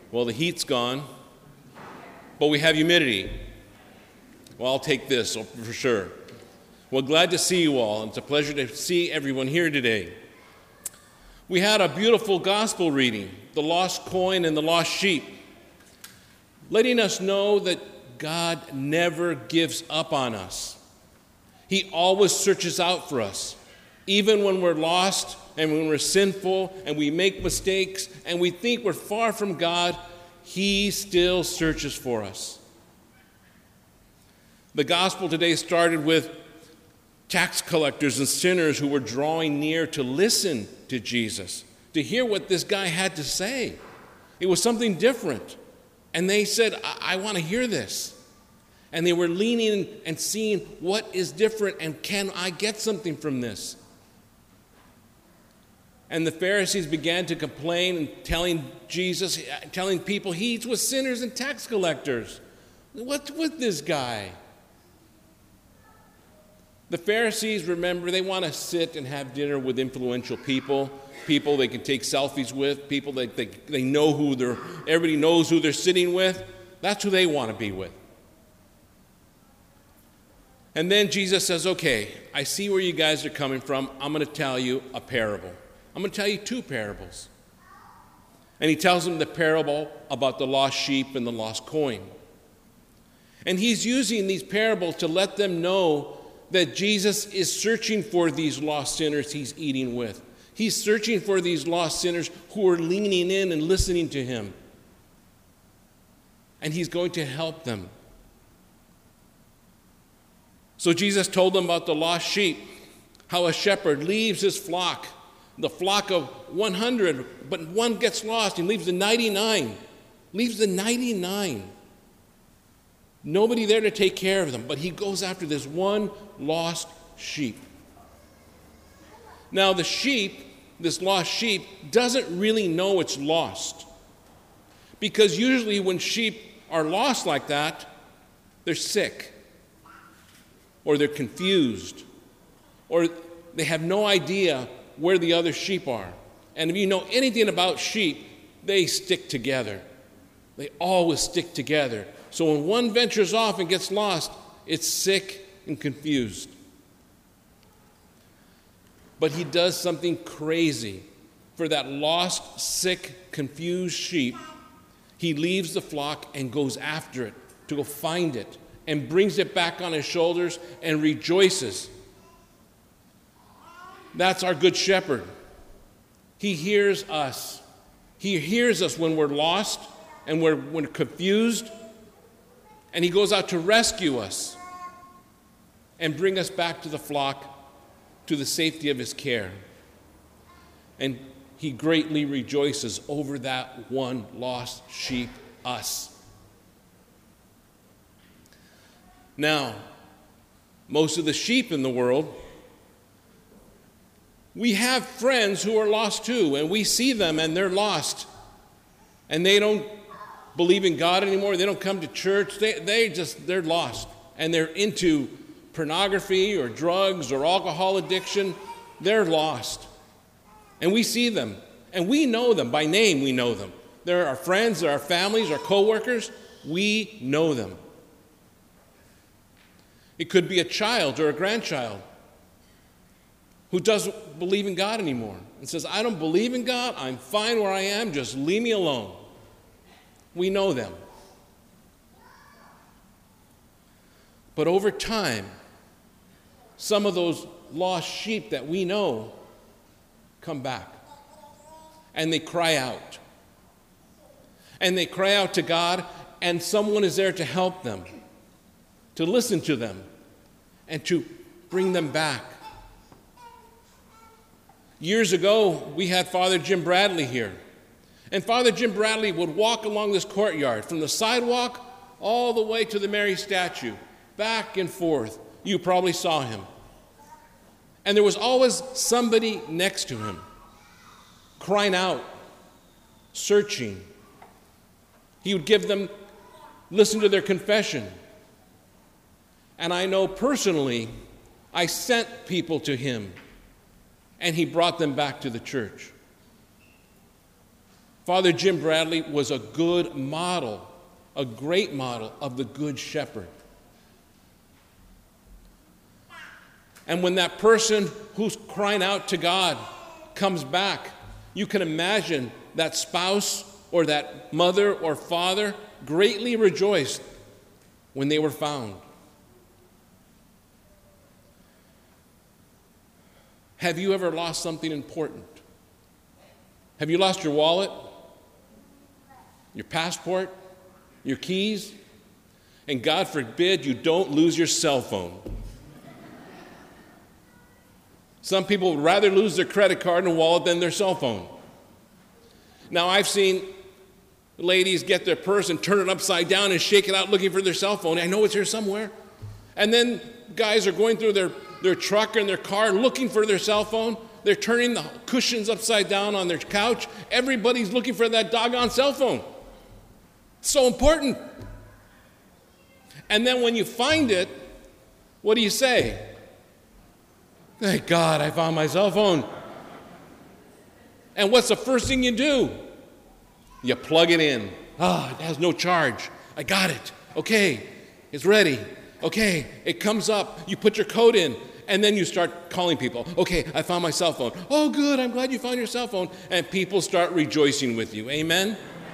Well, the heat's gone, but we have humidity. Well, I'll take this for sure. Well, glad to see you all. It's a pleasure to see everyone here today. We had a beautiful gospel reading, the lost coin and the lost sheep, letting us know that God never gives up on us. He always searches out for us. Even when we're lost and when we're sinful and we make mistakes and we think we're far from God, He still searches for us. The gospel today started with tax collectors and sinners who were drawing near to listen to Jesus, to hear what this guy had to say. It was something different. And they said, I want to hear this. And they were leaning and seeing what is different and can I get something from this? And the Pharisees began to complain and telling people he eats with sinners and tax collectors. What's with this guy? The Pharisees, remember, they want to sit and have dinner with influential people they can take selfies with, people that they know everybody knows who they're sitting with. That's who they want to be with. And then Jesus says, okay, I see where you guys are coming from. I'm going to tell you a parable. I'm going to tell you two parables. And he tells them the parable about the lost sheep and the lost coin. And he's using these parables to let them know that Jesus is searching for these lost sinners he's eating with. He's searching for these lost sinners who are leaning in and listening to him. And he's going to help them. So Jesus told them about the lost sheep, how a shepherd leaves his flock, the flock of 100, but one gets lost and leaves the 99. Leaves the 99. Nobody there to take care of them, but he goes after this one lost sheep. Now the sheep, this lost sheep, doesn't really know it's lost. Because usually when sheep are lost like that, they're sick, or they're confused, or they have no idea where the other sheep are. And if you know anything about sheep, they stick together. They always stick together. So when one ventures off and gets lost, it's sick and confused. But he does something crazy. For that lost, sick, confused sheep, he leaves the flock and goes after it to go find it and brings it back on his shoulders and rejoices. That's our good shepherd. He hears us. He hears us when we're lost and we're confused, and he goes out to rescue us and bring us back to the flock, to the safety of his care. And he greatly rejoices over that one lost sheep, us. Now, most of the sheep in the world, we have friends who are lost too, and we see them and they're lost. And they don't believe in God anymore. They don't come to church. They're lost. And they're into pornography or drugs or alcohol addiction. They're lost. And we see them. And we know them. By name, we know them. They're our friends, they're our families, our co-workers. We know them. It could be a child or a grandchild who doesn't believe in God anymore and says, I don't believe in God. I'm fine where I am. Just leave me alone. We know them. But over time, some of those lost sheep that we know come back. And they cry out. And they cry out to God, and someone is there to help them, to listen to them, and to bring them back. Years ago, we had Father Jim Bradley here. And Father Jim Bradley would walk along this courtyard from the sidewalk all the way to the Mary statue, back and forth. You probably saw him. And there was always somebody next to him, crying out, searching. He would give them, listen to their confession. And I know personally, I sent people to him, and he brought them back to the church. Father Jim Bradley was a good model, a great model of the Good Shepherd. And when that person who's crying out to God comes back, you can imagine that spouse or that mother or father greatly rejoiced when they were found. Have you ever lost something important? Have you lost your wallet, your passport, your keys? And God forbid you don't lose your cell phone. Some people would rather lose their credit card and wallet than their cell phone. Now, I've seen ladies get their purse and turn it upside down and shake it out looking for their cell phone. I know it's here somewhere. And then guys are going through their truck and their car looking for their cell phone. They're turning the cushions upside down on their couch. Everybody's looking for that doggone cell phone. It's so important. And then when you find it, what do you say? Thank God I found my cell phone. And what's the first thing you do? You plug it in. It has no charge. I got it. Okay, it's ready. Okay, it comes up. You put your code in, and then you start calling people. Okay, I found my cell phone. Oh, good, I'm glad you found your cell phone. And people start rejoicing with you. Amen?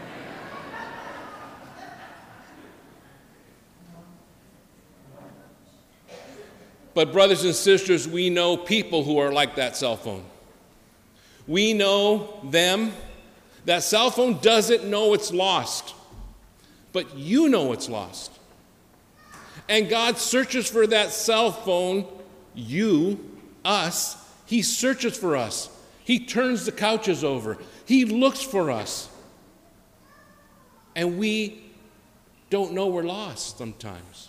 But brothers and sisters, we know people who are like that cell phone. We know them. That cell phone doesn't know it's lost, but you know it's lost. And God searches for that cell phone, you, us. He searches for us. He turns the couches over. He looks for us. And we don't know we're lost sometimes.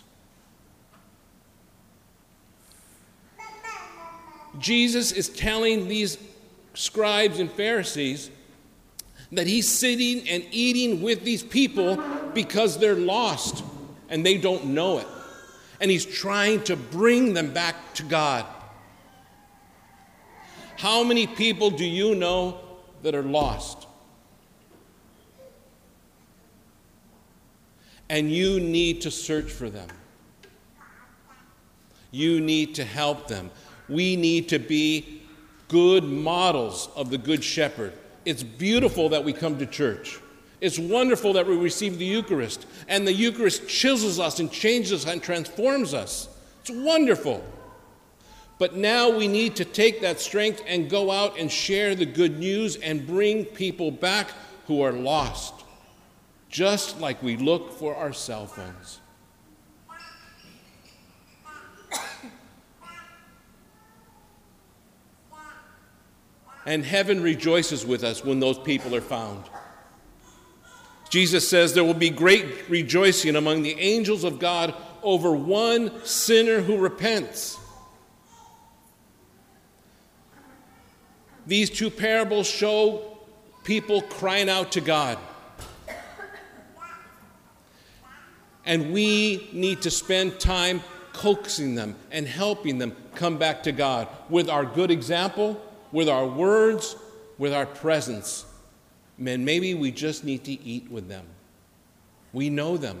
Jesus is telling these scribes and Pharisees that he's sitting and eating with these people because they're lost and they don't know it. And he's trying to bring them back to God. How many people do you know that are lost? And you need to search for them. You need to help them. We need to be good models of the Good Shepherd. It's beautiful that we come to church. It's wonderful that we receive the Eucharist. And the Eucharist chisels us and changes us and transforms us. It's wonderful. But now we need to take that strength and go out and share the good news and bring people back who are lost. Just like we look for our cell phones. And heaven rejoices with us when those people are found. Jesus says there will be great rejoicing among the angels of God over one sinner who repents. These two parables show people crying out to God. And we need to spend time coaxing them and helping them come back to God with our good example, with our words, with our presence. Man, maybe we just need to eat with them. We know them.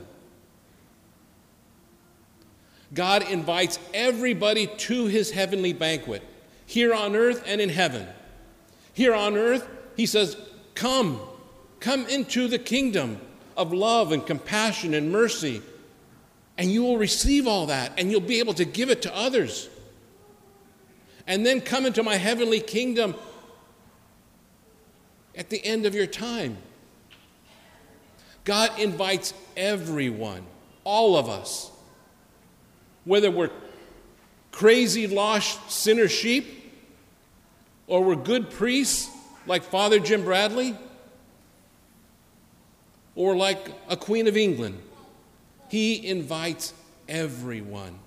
God invites everybody to his heavenly banquet, here on earth and in heaven. Here on earth, he says, come into the kingdom of love and compassion and mercy, and you will receive all that, and you'll be able to give it to others. And then come into my heavenly kingdom at the end of your time. God invites everyone, all of us, whether we're crazy, lost sinner sheep, or we're good priests like Father Jim Bradley, or like a Queen of England. He invites everyone.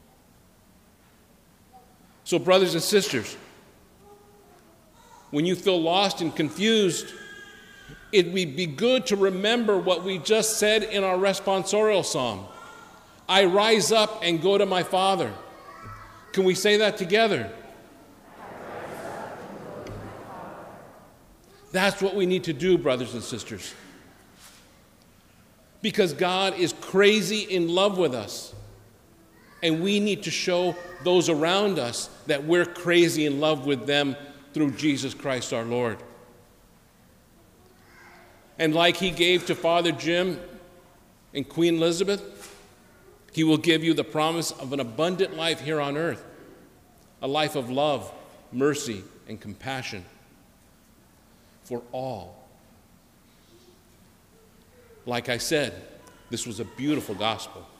So, brothers and sisters, when you feel lost and confused, it would be good to remember what we just said in our responsorial psalm. I rise up and go to my Father. Can we say that together? That's what we need to do, brothers and sisters. Because God is crazy in love with us. And we need to show those around us that we're crazy in love with them through Jesus Christ our Lord. And like he gave to Father Jim and Queen Elizabeth, he will give you the promise of an abundant life here on earth, a life of love, mercy, and compassion for all. Like I said, this was a beautiful gospel.